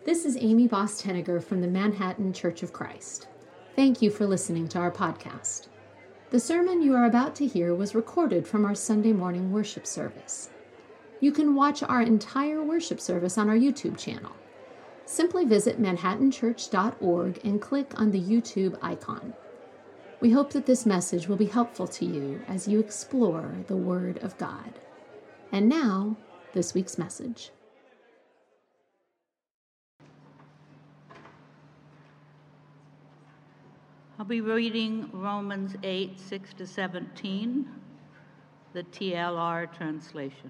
This is Amy Boss-Tenniger from the Manhattan Church of Christ. Thank you for listening to our podcast. The sermon you are about to hear was recorded from our Sunday morning worship service. You can watch our entire worship service on our YouTube channel. Simply visit manhattanchurch.org and click on the YouTube icon. We hope that this message will be helpful to you as you explore the Word of God. And now, this week's message. I'll be reading Romans 8, 6-17, the TLR translation.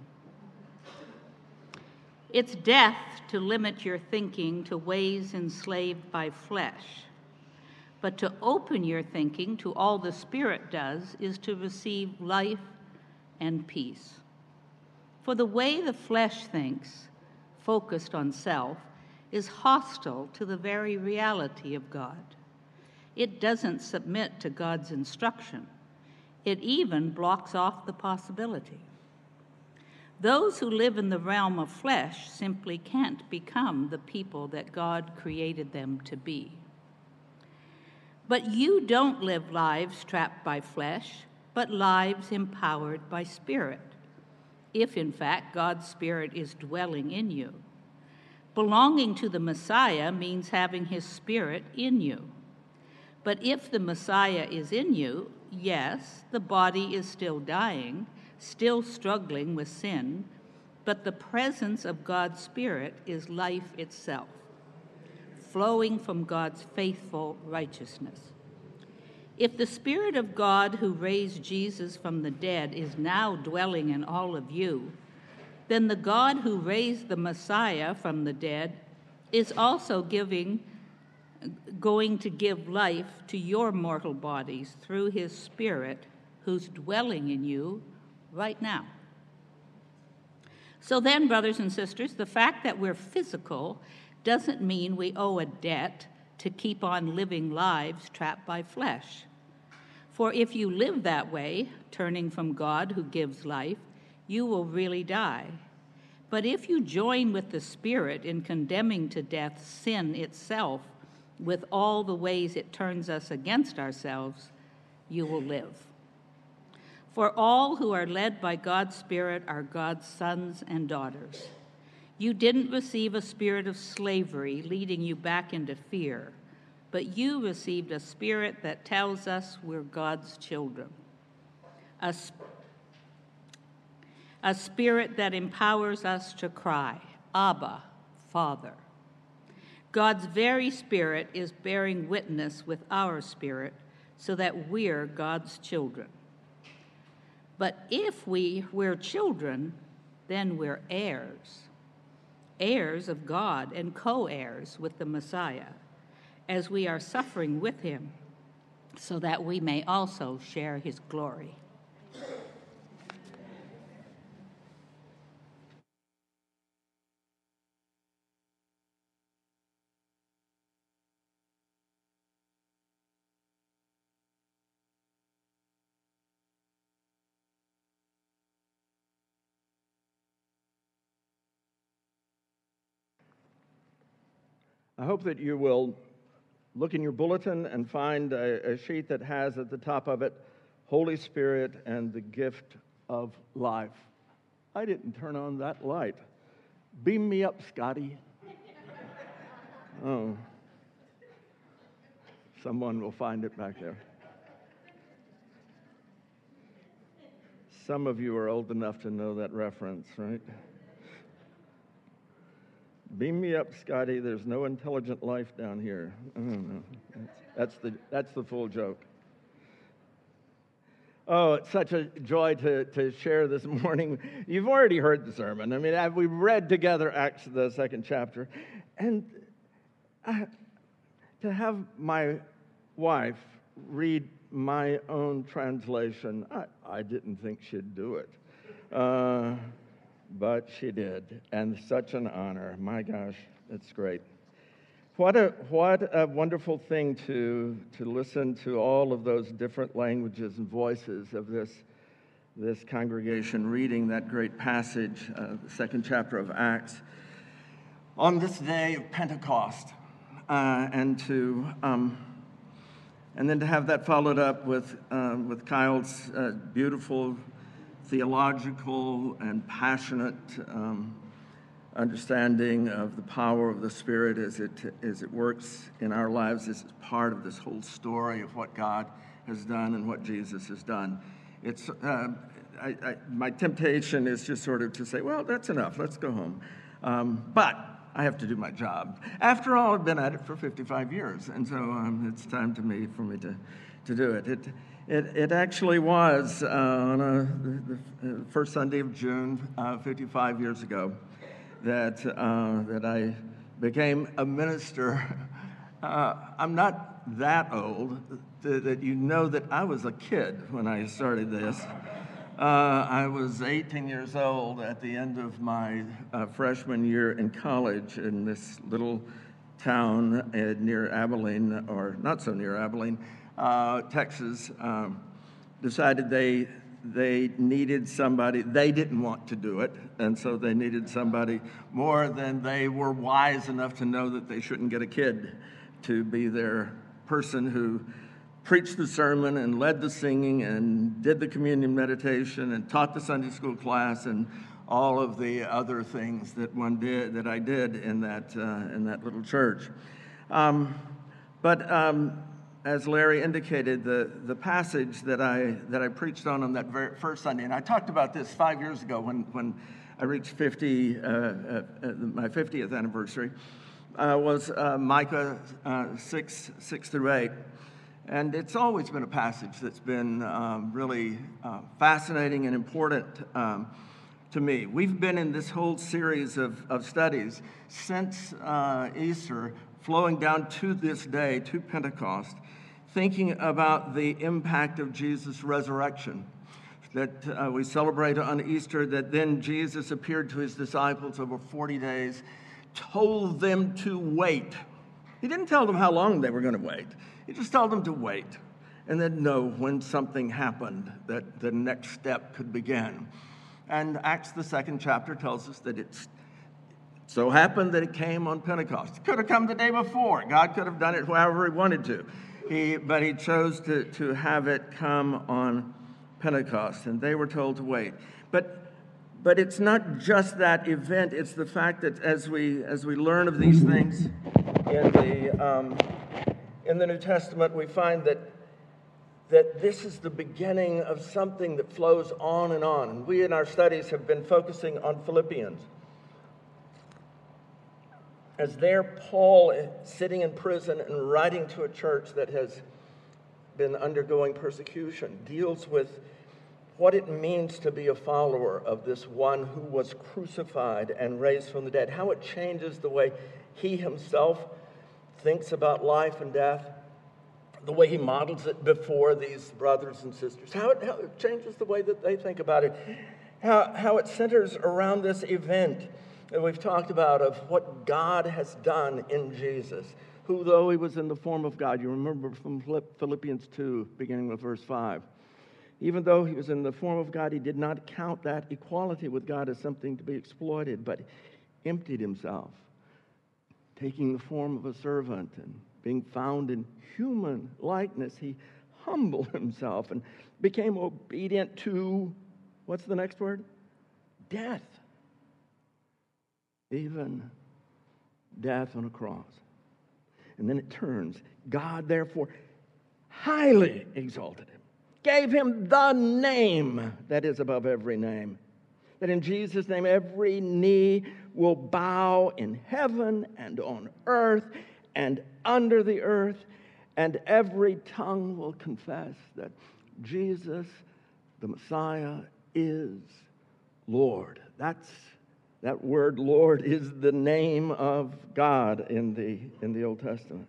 It's death to limit your thinking to ways enslaved by flesh, but to open your thinking to all the Spirit does is to receive life and peace. For the way the flesh thinks, focused on self, is hostile to the very reality of God. It doesn't submit to God's instruction. It even blocks off the possibility. Those who live in the realm of flesh simply can't become the people that God created them to be. But you don't live lives trapped by flesh, but lives empowered by Spirit, if in fact God's Spirit is dwelling in you. Belonging to the Messiah means having His Spirit in you. But if the Messiah is in you, yes, the body is still dying, still struggling with sin, but the presence of God's Spirit is life itself, flowing from God's faithful righteousness. If the Spirit of God who raised Jesus from the dead is now dwelling in all of you, then the God who raised the Messiah from the dead is also going to give life to your mortal bodies through His Spirit who's dwelling in you right now. So then, brothers and sisters, the fact that we're physical doesn't mean we owe a debt to keep on living lives trapped by flesh. For if you live that way, turning from God who gives life, you will really die. But if you join with the Spirit in condemning to death sin itself, with all the ways it turns us against ourselves, you will live. For all who are led by God's Spirit are God's sons and daughters. You didn't receive a spirit of slavery leading you back into fear, but you received a spirit that tells us we're God's children. A spirit that empowers us to cry, Abba, Father. God's very Spirit is bearing witness with our spirit so that we're God's children. But if we're children, then we're heirs, heirs of God and co-heirs with the Messiah, as we are suffering with Him, so that we may also share His glory. I hope that you will look in your bulletin and find a sheet that has at the top of it, Holy Spirit and the gift of life. I didn't turn on that light. Beam me up, Scotty. Oh. Someone will find it back there. Some of you are old enough to know that reference, right? Beam me up, Scotty. There's no intelligent life down here. Oh, no. That's the full joke. Oh, it's such a joy to share this morning. You've already heard the sermon. I mean, we read together Acts, the 2nd chapter. And to have my wife read my own translation, I didn't think she'd do it. But she did, and such an honor. My gosh, it's great. What a wonderful thing to listen to all of those different languages and voices of this congregation reading that great passage, the 2nd chapter of Acts. on this day of Pentecost, and then to have that followed up with Kyle's beautiful theological and passionate understanding of the power of the Spirit as it works in our lives. This is part of this whole story of what God has done and what Jesus has done. It's my temptation is just sort of to say, well, that's enough. Let's go home. But I have to do my job. After all, I've been at it for 55 years, and so it's time for me to do it. It actually was on the first Sunday of June, 55 years ago, that I became a minister. I'm not that old that you know that I was a kid when I started this. I was 18 years old at the end of my freshman year in college in this little town near Abilene, or not so near Abilene, Texas. Decided they needed somebody. They didn't want to do it, and so they needed somebody more than they were wise enough to know that they shouldn't get a kid to be their person who preached the sermon and led the singing and did the communion meditation and taught the Sunday school class and all of the other things that I did in that little church. But as Larry indicated, the passage that I preached on that very first Sunday, and I talked about this 5 years ago when I reached 50, my 50th anniversary, was Micah 6 through 8. And it's always been a passage that's been really fascinating and important to me. We've been in this whole series of studies since Easter, flowing down to this day, to Pentecost, thinking about the impact of Jesus' resurrection, that we celebrate on Easter, that then Jesus appeared to his disciples over 40 days, told them to wait. He didn't tell them how long they were going to wait. He just told them to wait and then know when something happened that the next step could begin. And Acts, the 2nd chapter, tells us that it so happened that it came on Pentecost. It could have come the day before. God could have done it however he wanted to. But he chose to have it come on Pentecost, and they were told to wait. But it's not just that event. It's the fact that as we learn of these things in the New Testament, we find that this is the beginning of something that flows on and on. And we in our studies have been focusing on Philippians. As there, Paul, sitting in prison and writing to a church that has been undergoing persecution, deals with what it means to be a follower of this one who was crucified and raised from the dead, how it changes the way he himself thinks about life and death, the way he models it before these brothers and sisters, how it changes the way that they think about it, how it centers around this event that we've talked about of what God has done in Jesus, who, though he was in the form of God, you remember from Philippians 2, beginning with verse 5, even though he was in the form of God, he did not count that equality with God as something to be exploited, but emptied himself, taking the form of a servant and being found in human likeness. He humbled himself and became obedient to, what's the next word? Death. Even death on a cross. And then it turns, God therefore highly exalted him, gave him the name that is above every name, that in Jesus' name every knee will bow in heaven and on earth and under the earth, and every tongue will confess that Jesus, the Messiah, is Lord. That word Lord is the name of God in the Old Testament,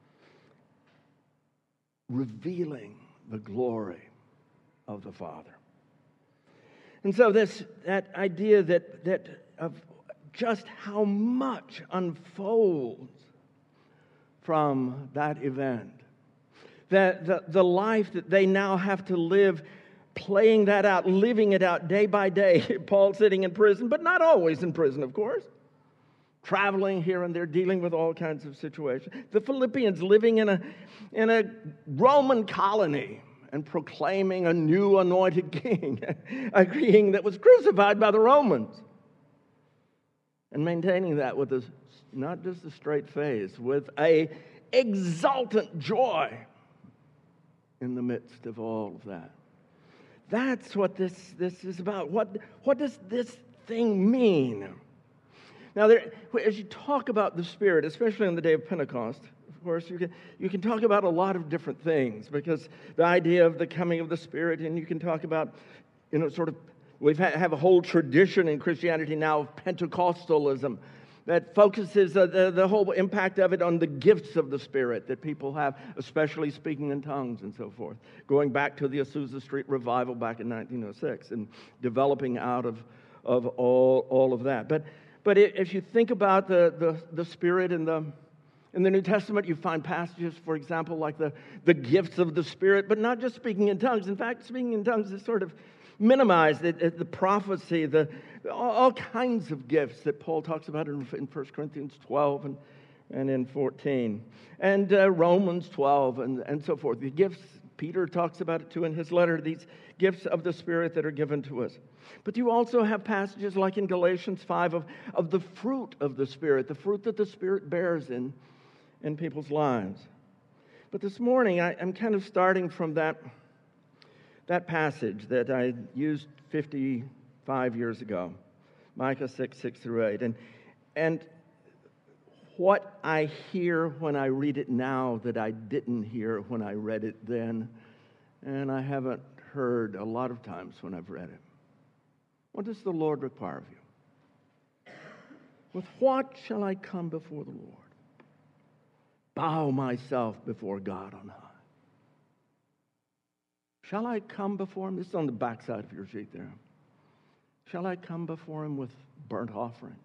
revealing the glory of the Father. And so that idea that of just how much unfolds from that event, that the life that they now have to live, playing that out, living it out day by day. Paul sitting in prison, but not always in prison, of course. traveling here and there, dealing with all kinds of situations. The Philippians living in a Roman colony and proclaiming a new anointed king, a king that was crucified by the Romans. And maintaining that with not just a straight face, with a exultant joy in the midst of all of that. That's what this is about. What does this thing mean? Now, as you talk about the Spirit, especially on the day of Pentecost, of course, you can talk about a lot of different things, because the idea of the coming of the Spirit, and you can talk about, sort of, we have a whole tradition in Christianity now of Pentecostalism that focuses the whole impact of it on the gifts of the Spirit that people have, especially speaking in tongues and so forth, going back to the Azusa Street revival back in 1906 and developing out of all of that. But if you think about the Spirit in the New Testament, you find passages, for example, like the gifts of the Spirit, but not just speaking in tongues. In fact, speaking in tongues is sort of minimized. The prophecy, all kinds of gifts that Paul talks about in 1 Corinthians 12 and in 14. And Romans 12 and so forth. The gifts, Peter talks about it too in his letter, these gifts of the Spirit that are given to us. But you also have passages like in Galatians 5 of the fruit of the Spirit, the fruit that the Spirit bears in people's lives. But this morning, I'm kind of starting from that passage that I used 55 years ago, Micah 6:6-8. And what I hear when I read it now that I didn't hear when I read it then, and I haven't heard a lot of times when I've read it. What does the Lord require of you? With what shall I come before the Lord? Bow myself before God on high. Shall I come before him? This is on the backside of your sheet there. Shall I come before him with burnt offerings?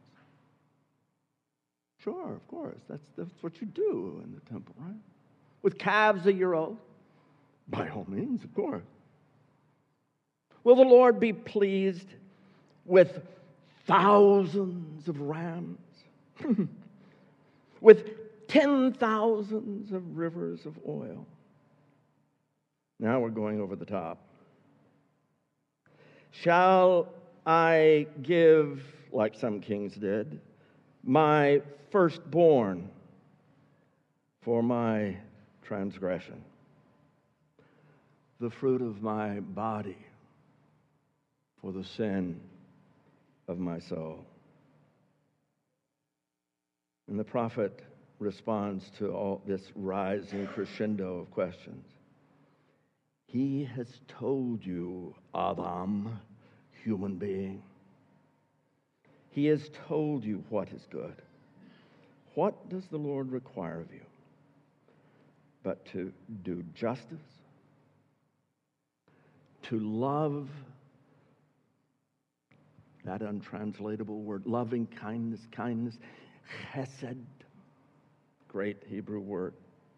Sure, of course. That's what you do in the temple, right? With calves a year old? By all means, of course. Will the Lord be pleased with thousands of rams? With 10,000s of rivers of oil? Now we're going over the top. Shall I give, like some kings did, my firstborn for my transgression, the fruit of my body for the sin of my soul? And the prophet responds to all this rising crescendo of questions. He has told you, Adam, human being. He has told you what is good. What does the Lord require of you? But to do justice, to love, that untranslatable word, loving kindness, chesed, great Hebrew word,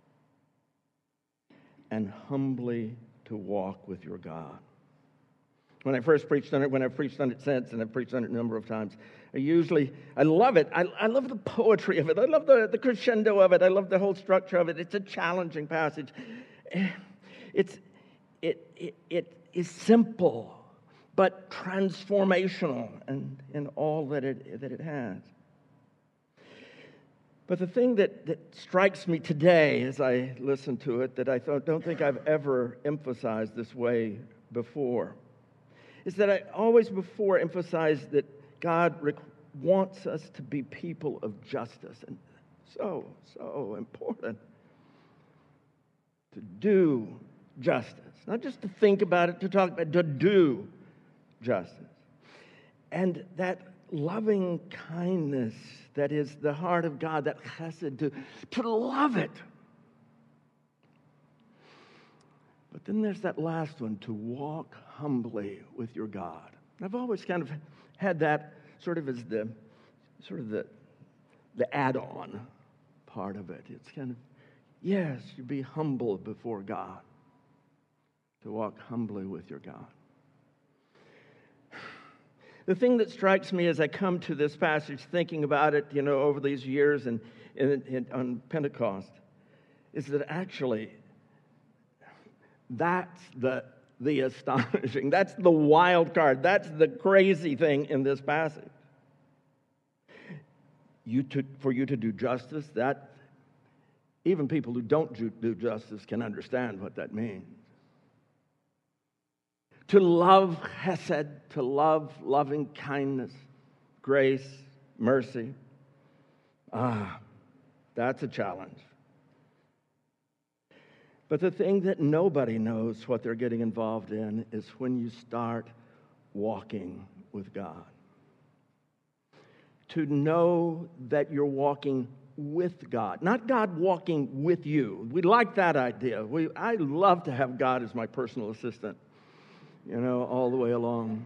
and humbly to walk with your God. When I first preached on it, when I've preached on it since, and I've preached on it a number of times, I love it. I love the poetry of it. I love the crescendo of it. I love the whole structure of it. It's a challenging passage. It is simple, but transformational in all that it has. But the thing that strikes me today as I listen to it, that I don't think I've ever emphasized this way before, is that I always before emphasized that God wants us to be people of justice. And so important to do justice. Not just to think about it, to talk about it, to do justice. And that loving kindness that is the heart of God, that chesed, to love it. But then there's that last one, to walk humbly with your God. I've always kind of had that sort of as the add-on part of it. It's kind of, yes, you be humble before God, to walk humbly with your God. The thing that strikes me as I come to this passage, thinking about it, over these years and on Pentecost, is that actually that's the astonishing, that's the wild card, that's the crazy thing in this passage. For you to do justice, that even people who don't do justice can understand what that means. To love chesed, to love loving kindness, grace, mercy. That's a challenge. But the thing that nobody knows what they're getting involved in is when you start walking with God. To know that you're walking with God, not God walking with you. We like that idea. I love to have God as my personal assistant, all the way along.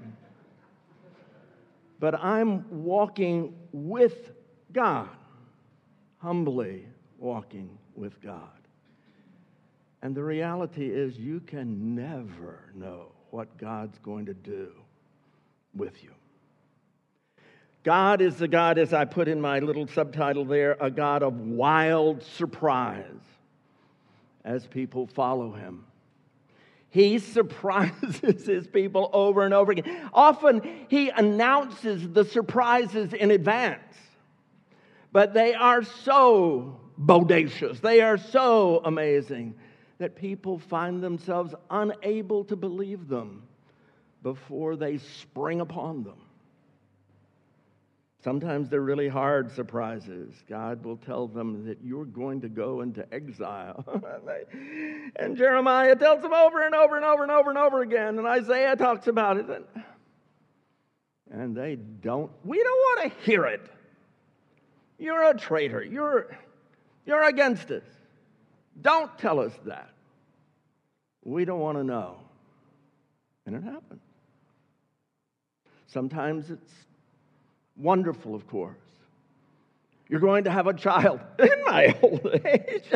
But I'm walking with God, humbly walking with God. And the reality is you can never know what God's going to do with you. God is the God, as I put in my little subtitle there, a God of wild surprise as people follow him. He surprises his people over and over again. Often he announces the surprises in advance, but they are so bodacious, they are so amazing that people find themselves unable to believe them before they spring upon them. Sometimes they're really hard surprises. God will tell them that you're going to go into exile. And Jeremiah tells them over and over and over and over and over again. And Isaiah talks about it. And we don't want to hear it. You're a traitor. You're against us. Don't tell us that. We don't want to know. And it happens. Sometimes it's wonderful, of course. You're going to have a child in my old age.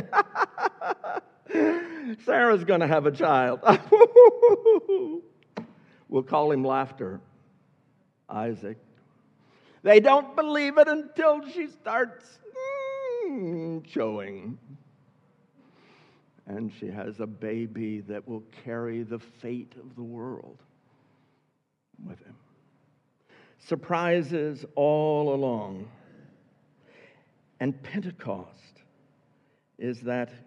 Sarah's going to have a child. We'll call him Laughter, Isaac. They don't believe it until she starts showing. And she has a baby that will carry the fate of the world with him. Surprises all along. And Pentecost is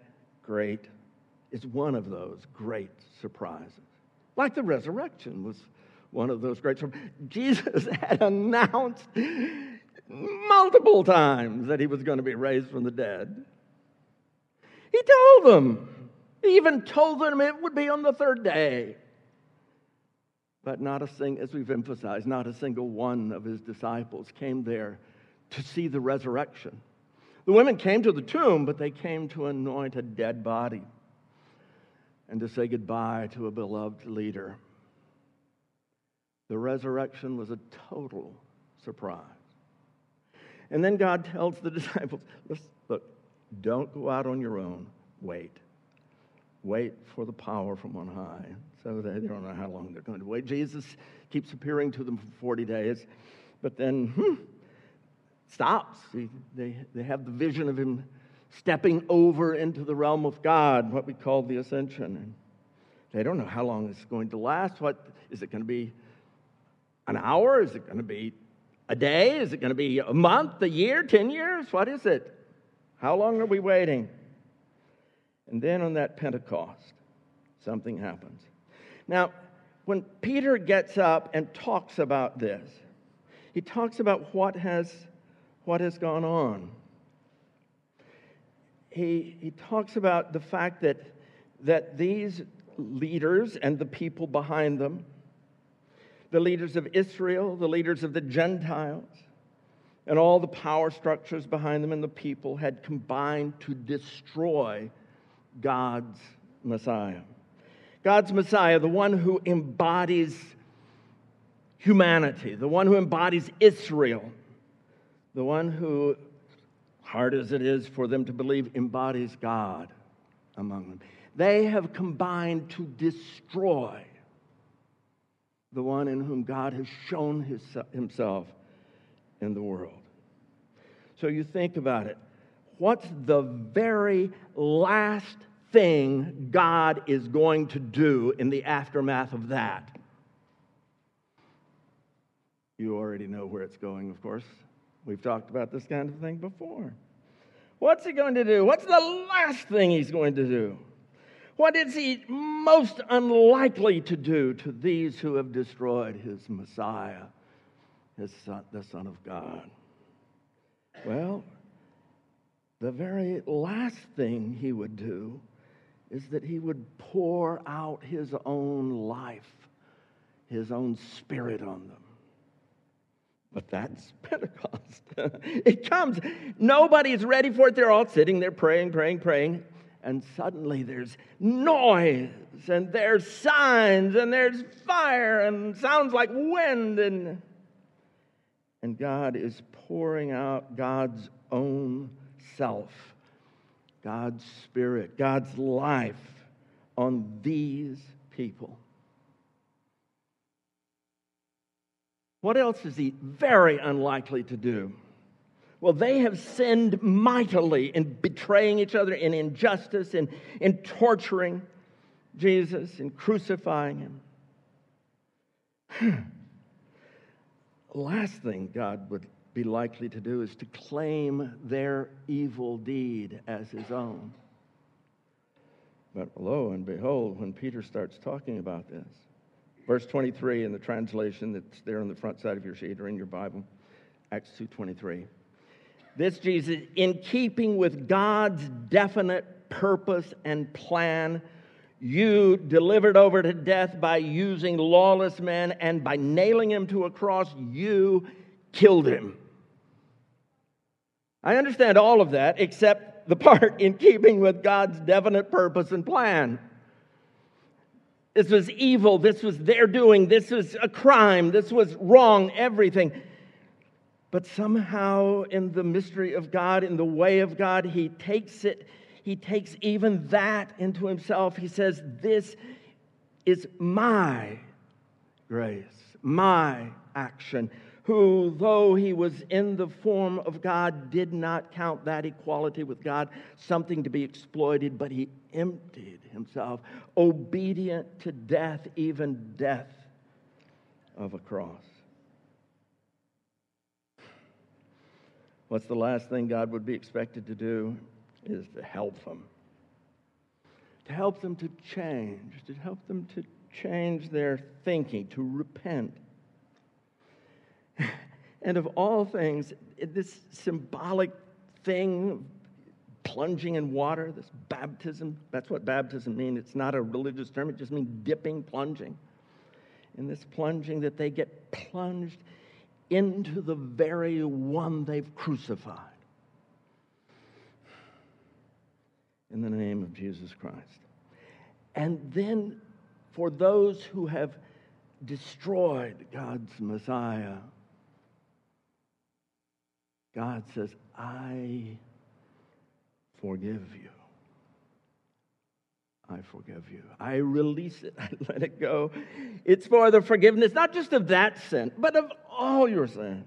one of those great surprises. Like the resurrection was one of those great surprises. Jesus had announced multiple times that he was going to be raised from the dead. He told them. He even told them it would be on the third day. But as we've emphasized, not a single one of his disciples came there to see the resurrection. The women came to the tomb, but they came to anoint a dead body and to say goodbye to a beloved leader. The resurrection was a total surprise. And then God tells the disciples, look, don't go out on your own. Wait for the power from on high. So they don't know how long they're going to wait. Jesus keeps appearing to them for 40 days, but then stops. They have the vision of him stepping over into the realm of God, what we call the ascension. And they don't know how long it's going to last. What is it going to be? An hour? Is it going to be a day? Is it going to be a month, a year, 10 years? What is it? How long are we waiting? And then on that Pentecost, something happens. Now, when Peter gets up and talks about this, he talks about what has gone on. He talks about the fact that these leaders and the people behind them, the leaders of Israel, the leaders of the Gentiles, and all the power structures behind them and the people had combined to destroy God's Messiah. God's Messiah, the one who embodies humanity, the one who embodies Israel, the one who, hard as it is for them to believe, embodies God among them. They have combined to destroy the one in whom God has shown himself in the world. So you think about it. What's the very last thing God is going to do in the aftermath of that? You already know where it's going, of course. We've talked about this kind of thing before. What's he going to do? What's the last thing he's going to do? What is he most unlikely to do to these who have destroyed his Messiah, his Son, the Son of God? Well, the very last thing he would do is that he would pour out his own life, his own Spirit on them. But that's Pentecost. It comes. Nobody's ready for it. They're all sitting there praying. And suddenly there's noise, and there's signs, and there's fire, and sounds like wind. And God is pouring out God's own self, God's Spirit, God's life on these people. What else is he very unlikely to do? Well, they have sinned mightily in betraying each other, in injustice, in torturing Jesus, in crucifying him. The last thing God would be likely to do is to claim their evil deed as his own. But lo and behold, when Peter starts talking about this, verse 23 in the translation that's there on the front side of your sheet or in your Bible, Acts 2:23. This Jesus, in keeping with God's definite purpose and plan, you delivered over to death by using lawless men, and by nailing him to a cross, you killed him. I understand all of that except the part in keeping with God's definite purpose and plan. This was evil. This was their doing. This was a crime. This was wrong, everything. But somehow in the mystery of God, in the way of God, he takes even that into himself. He says, this is my grace, my action, who, though he was in the form of God, did not count that equality with God something to be exploited, but he emptied himself, obedient to death, even death of a cross. What's the last thing God would be expected to do is to help them. To help them to help them to change their thinking, to repent. And of all things, this symbolic thing, plunging in water, this baptism, that's what baptism means. It's not a religious term, it just means dipping, plunging. In this plunging, that they get plunged into the very one they've crucified. In the name of Jesus Christ. And then for those who have destroyed God's Messiah, God says, I forgive you. I forgive you. I release it. I let it go. It's for the forgiveness, not just of that sin, but of all your sins.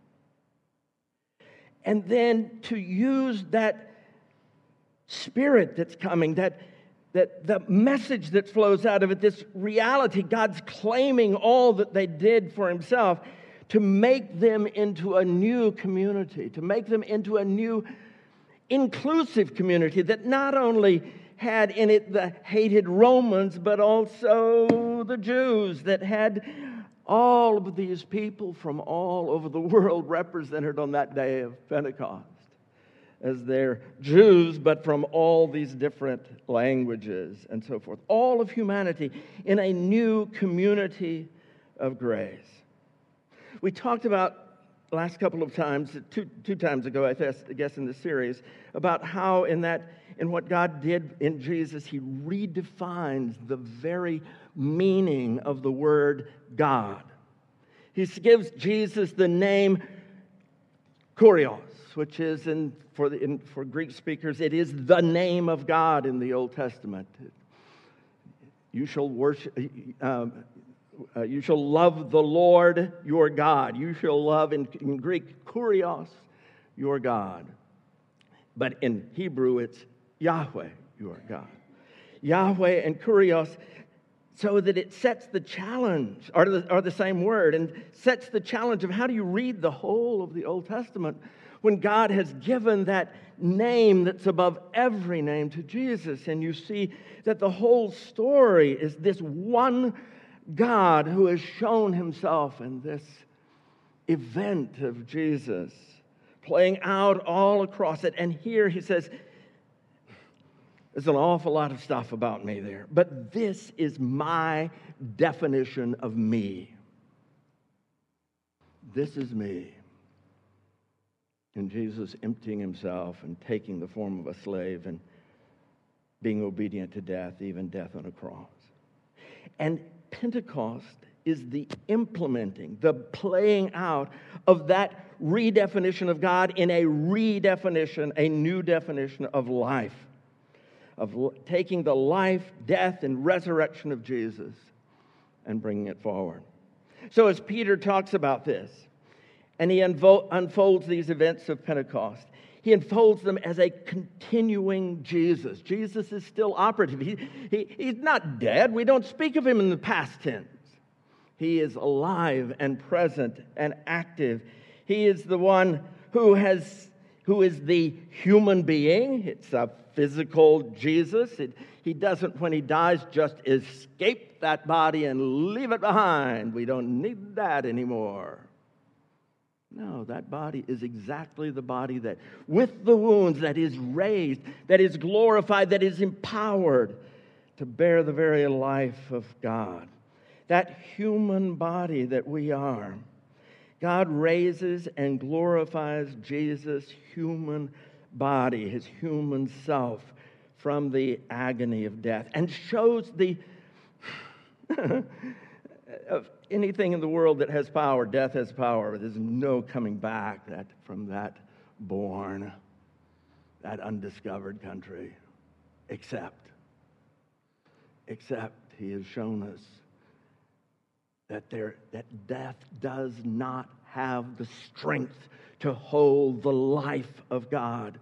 And then to use that Spirit that's coming, that the message that flows out of it, this reality, God's claiming all that they did for himself, to make them into a new community, to make them into a new inclusive community that not only had in it the hated Romans, but also the Jews, that had all of these people from all over the world represented on that day of Pentecost as they're Jews, but from all these different languages and so forth. All of humanity in a new community of grace. We talked about last couple of times, two times ago, I guess in the series, about how in what God did in Jesus, he redefines the very meaning of the word God. He gives Jesus the name Kurios, which is, for Greek speakers, it is the name of God in the Old Testament. You shall worship, You shall love the Lord your God. You shall love, in Greek, kurios, your God. But in Hebrew, it's Yahweh, your God. Yahweh and kurios, so that it sets the challenge, are the same word, and sets the challenge of how do you read the whole of the Old Testament when God has given that name that's above every name to Jesus. And you see that the whole story is this one God who has shown himself in this event of Jesus, playing out all across it. And here he says, there's an awful lot of stuff about me there, but this is my definition of me. This is me. And Jesus emptying himself and taking the form of a slave and being obedient to death, even death on a cross. And Pentecost is the implementing, the playing out of that redefinition of God in a redefinition, a new definition of life, of taking the life, death, and resurrection of Jesus and bringing it forward. So as Peter talks about this, and he unfolds these events of Pentecost, he unfolds them as a continuing Jesus. Jesus is still operative. He's not dead. We don't speak of him in the past tense. He is alive and present and active. He is the one who is the human being. It's a physical Jesus. He doesn't, when he dies, just escape that body and leave it behind. We don't need that anymore. No, that body is exactly the body that, with the wounds, that is raised, that is glorified, that is empowered to bear the very life of God. That human body that we are. God raises and glorifies Jesus' human body, his human self, from the agony of death, and shows the of anything in the world that has power. Death has power. There's no coming back from that bourne, that undiscovered country, except he has shown us that death does not have the strength to hold the life of God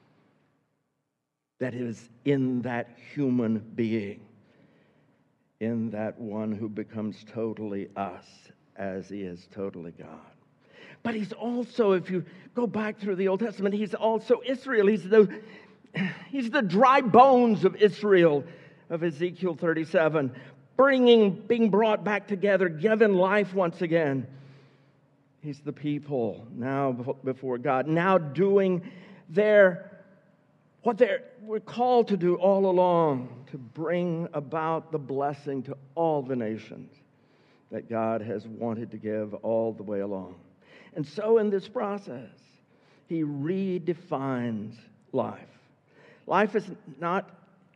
that is in that human being, in that one who becomes totally us as he is totally God. But he's also, if you go back through the Old Testament, he's also Israel. He's the dry bones of Israel, of Ezekiel 37, being brought back together, given life once again. He's the people now before God, now doing what they were called to do all along, to bring about the blessing to all the nations that God has wanted to give all the way along. And so in this process, he redefines life. Life is not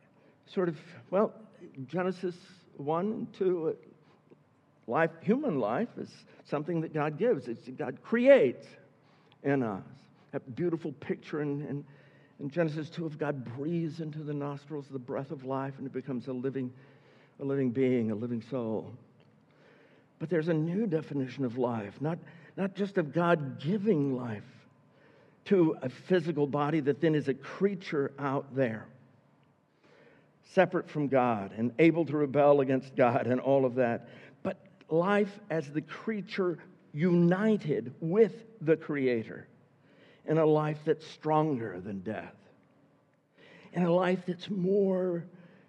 Genesis 1 and 2, life, human life is something that God gives. God creates in us. That beautiful picture in Genesis 2 of God breathes into the nostrils the breath of life, and it becomes a living being, a living soul. But there's a new definition of life, not just of God giving life to a physical body that then is a creature out there, separate from God and able to rebel against God and all of that, but life as the creature united with the Creator in a life that's stronger than death, in a life that's more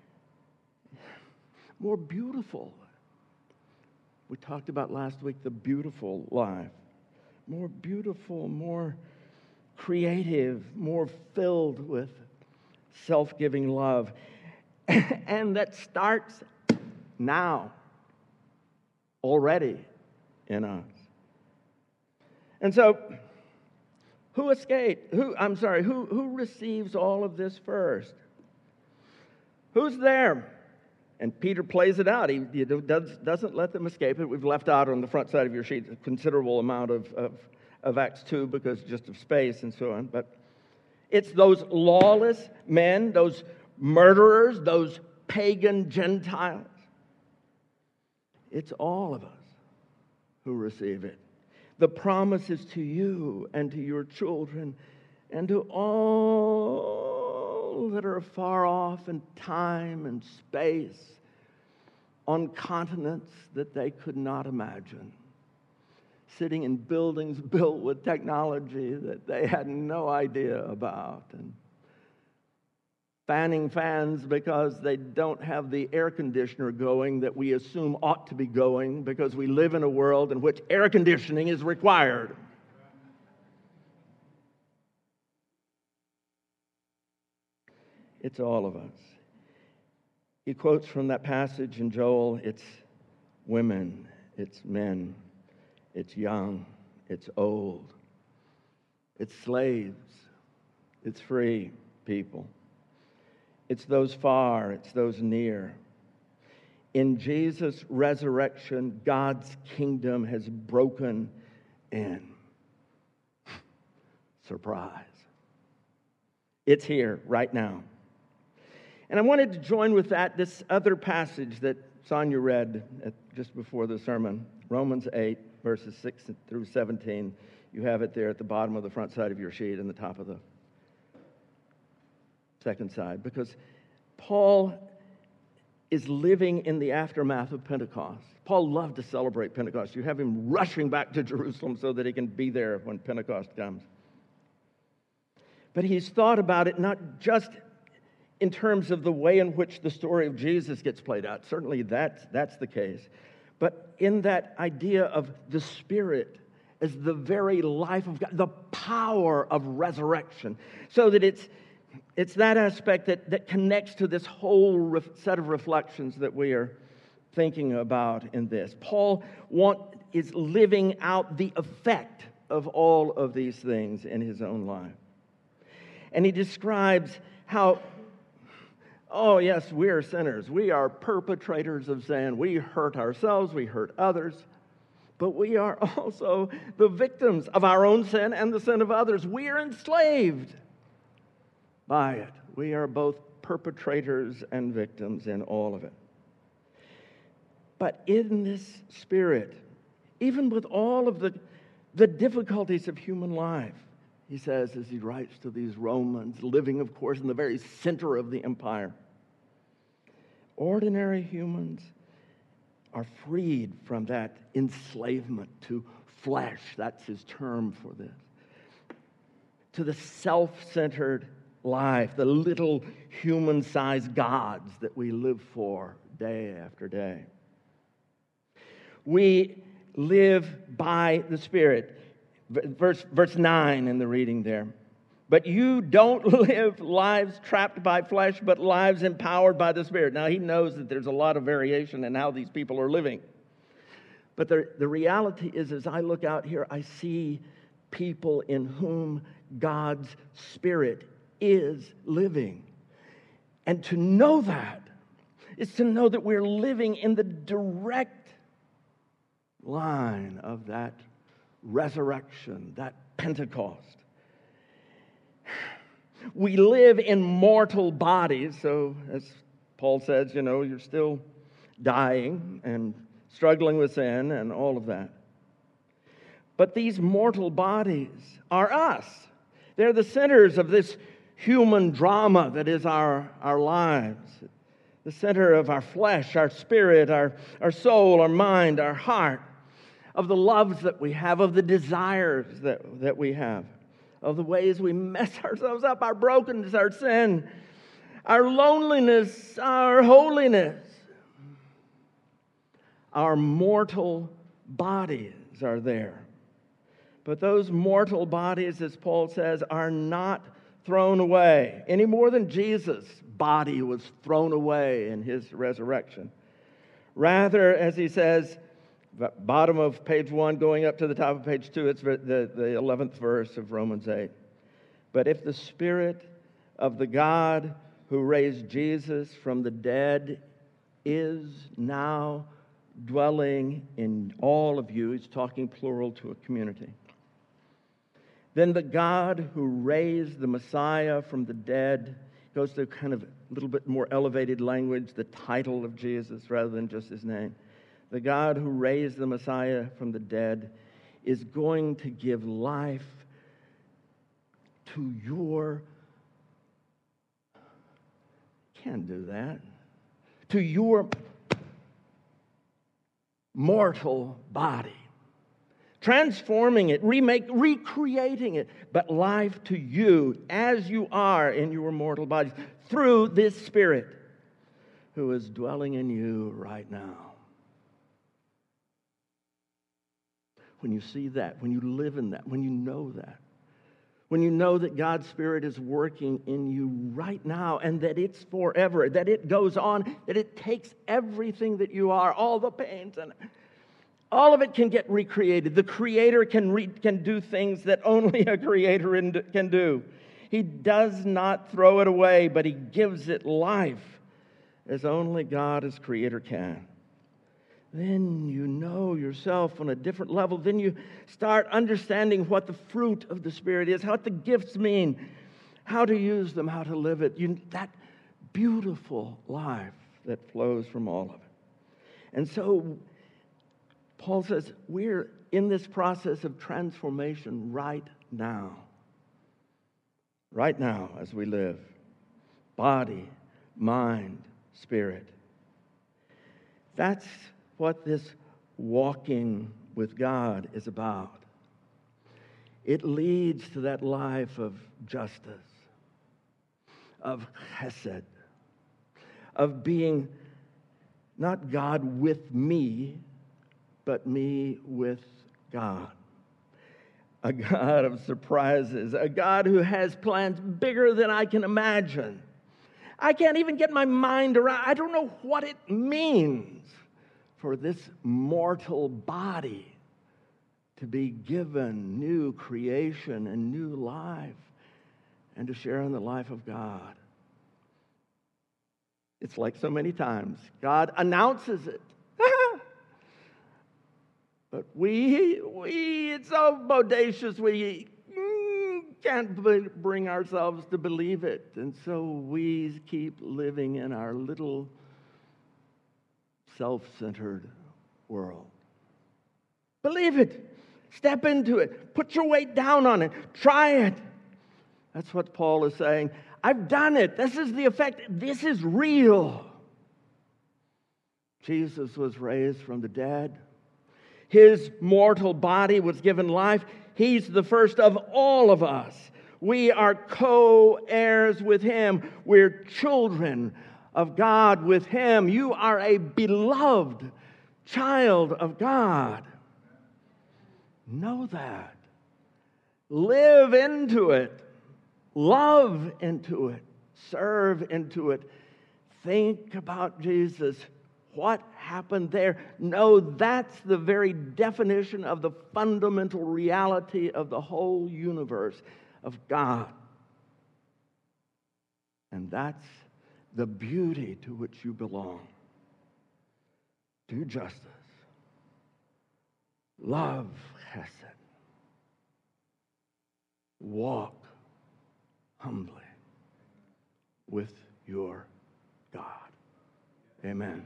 beautiful. We talked about last week the beautiful life. More beautiful, more creative, more filled with self-giving love. And that starts now, already in us. And so, who receives all of this first? Who's there? And Peter plays it out. He doesn't let them escape it. We've left out on the front side of your sheet a considerable amount of Acts 2 because just of space and so on. But it's those lawless men, those murderers, those pagan Gentiles. It's all of us who receive it. The promise is to you and to your children and to all that are far off in time and space, on continents that they could not imagine, sitting in buildings built with technology that they had no idea about, and fanning fans because they don't have the air conditioner going that we assume ought to be going because we live in a world in which air conditioning is required. It's all of us. He quotes from that passage in Joel. It's women, it's men, it's young, it's old, it's slaves, it's free people. It's those far, it's those near. In Jesus' resurrection, God's kingdom has broken in. Surprise. It's here right now. And I wanted to join with that this other passage that Sonia read just before the sermon, Romans 8, verses 6 through 17. You have it there at the bottom of the front side of your sheet and the top of the second side, because Paul is living in the aftermath of Pentecost. Paul loved to celebrate Pentecost. You have him rushing back to Jerusalem so that he can be there when Pentecost comes. But he's thought about it not just in terms of the way in which the story of Jesus gets played out. Certainly that's the case. But in that idea of the Spirit as the very life of God, the power of resurrection, so that it's that aspect that connects to this whole set of reflections that we are thinking about in this. Paul is living out the effect of all of these things in his own life. And he describes how, oh yes, we are sinners. We are perpetrators of sin. We hurt ourselves. We hurt others. But we are also the victims of our own sin and the sin of others. We are enslaved by it. We are both perpetrators and victims in all of it. But in this Spirit, even with all of the difficulties of human life, he says, as he writes to these Romans, living, of course, in the very center of the empire, ordinary humans are freed from that enslavement to flesh. That's his term for this. To the self-centered life, the little human-sized gods that we live for day after day. We live by the Spirit. Verse 9 in the reading there. But you don't live lives trapped by flesh, but lives empowered by the Spirit. Now, he knows that there's a lot of variation in how these people are living. But the reality is, as I look out here, I see people in whom God's Spirit is living. And to know that is to know that we're living in the direct line of that resurrection, that Pentecost. We live in mortal bodies, so as Paul says, you're still dying and struggling with sin and all of that. But these mortal bodies are us. They're the centers of this human drama that is our lives. The center of our flesh, our spirit, our soul, our mind, our heart, of the loves that we have, of the desires that we have, of the ways we mess ourselves up, our brokenness, our sin, our loneliness, our holiness. Our mortal bodies are there. But those mortal bodies, as Paul says, are not thrown away any more than Jesus' body was thrown away in his resurrection. Rather, as he says, bottom of page 1 going up to the top of page 2, it's the 11th verse of Romans 8. But if the Spirit of the God who raised Jesus from the dead is now dwelling in all of you, he's talking plural to a community, then the God who raised the Messiah from the dead, goes to kind of a little bit more elevated language, the title of Jesus rather than just his name. the God who raised the Messiah from the dead, is going to give life to your, can't do that, to your mortal body. Transforming it, recreating it, but life to you as you are in your mortal bodies through this Spirit who is dwelling in you right now. When you see that, when you live in that, when you know that God's Spirit is working in you right now and that it's forever, that it goes on, that it takes everything that you are, all the pains and all of it can get recreated. The Creator can do things that only a Creator can do. He does not throw it away, but He gives it life as only God as Creator can. Then you know yourself on a different level. Then you start understanding what the fruit of the Spirit is, what the gifts mean, how to use them, how to live it. That beautiful life that flows from all of it. And so Paul says we're in this process of transformation right now. Right now as we live. Body, mind, spirit. That's what this walking with God is about. It leads to that life of justice, of chesed, of being not God with me, but me with God. A God of surprises, a God who has plans bigger than I can imagine. I can't even get my mind around. I don't know what it means for this mortal body to be given new creation and new life and to share in the life of God. It's like so many times, God announces it. But it's so bodacious, we can't bring ourselves to believe it. And so we keep living in our little self-centered world. Believe it. Step into it. Put your weight down on it. Try it. That's what Paul is saying. I've done it. This is the effect. This is real. Jesus was raised from the dead. His mortal body was given life. He's the first of all of us. We are co-heirs with Him. We're children of God with Him. You are a beloved child of God. Know that. Live into it. Love into it. Serve into it. Think about Jesus. What happened there? No, that's the very definition of the fundamental reality of the whole universe of God. And that's the beauty to which you belong. Do justice. Love chesed. Walk humbly with your God. Amen.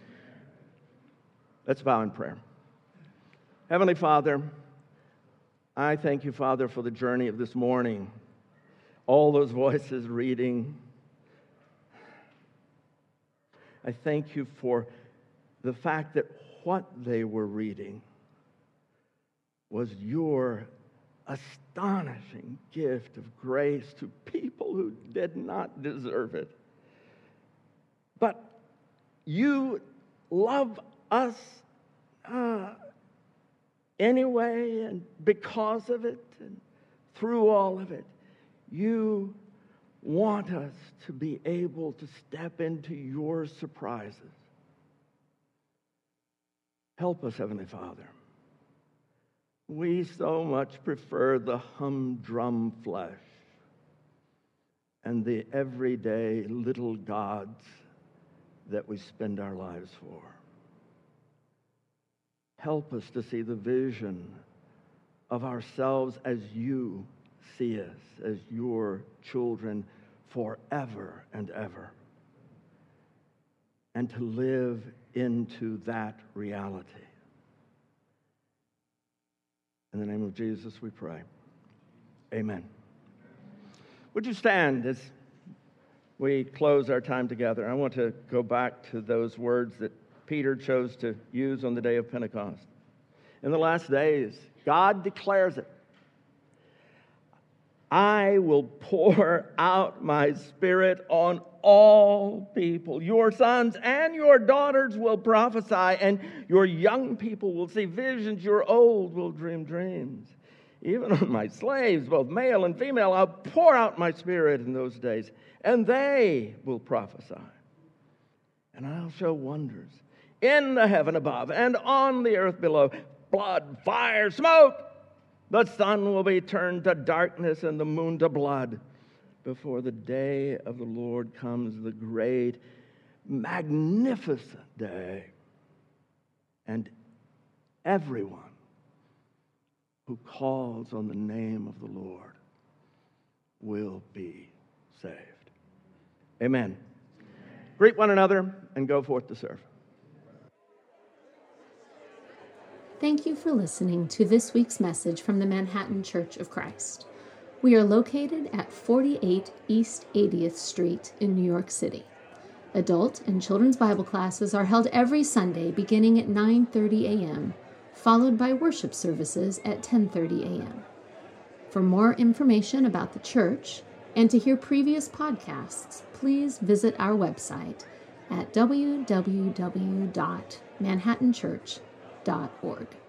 Let's bow in prayer. Heavenly Father, I thank you, Father, for the journey of this morning. All those voices reading. I thank you for the fact that what they were reading was your astonishing gift of grace to people who did not deserve it. But you love us anyway, and because of it, and through all of it, you want us to be able to step into your surprises. Help us, Heavenly Father. We so much prefer the humdrum flesh and the everyday little gods that we spend our lives for. Help us to see the vision of ourselves as you see us, as your children forever and ever. And to live into that reality. In the name of Jesus we pray. Amen. Would you stand as we close our time together? I want to go back to those words that Peter chose to use on the day of Pentecost. In the last days, God declares it. I will pour out my Spirit on all people. Your sons and your daughters will prophesy, and your young people will see visions. Your old will dream dreams. Even on my slaves, both male and female, I'll pour out my Spirit in those days, and they will prophesy. And I'll show wonders in the heaven above and on the earth below, blood, fire, smoke. The sun will be turned to darkness and the moon to blood before the day of the Lord comes, the great, magnificent day. And everyone who calls on the name of the Lord will be saved. Amen. Greet one another and go forth to serve. Thank you for listening to this week's message from the Manhattan Church of Christ. We are located at 48 East 80th Street in New York City. Adult and children's Bible classes are held every Sunday beginning at 9:30 a.m., followed by worship services at 10:30 a.m. For more information about the church and to hear previous podcasts, please visit our website at www.manhattanchurch.org.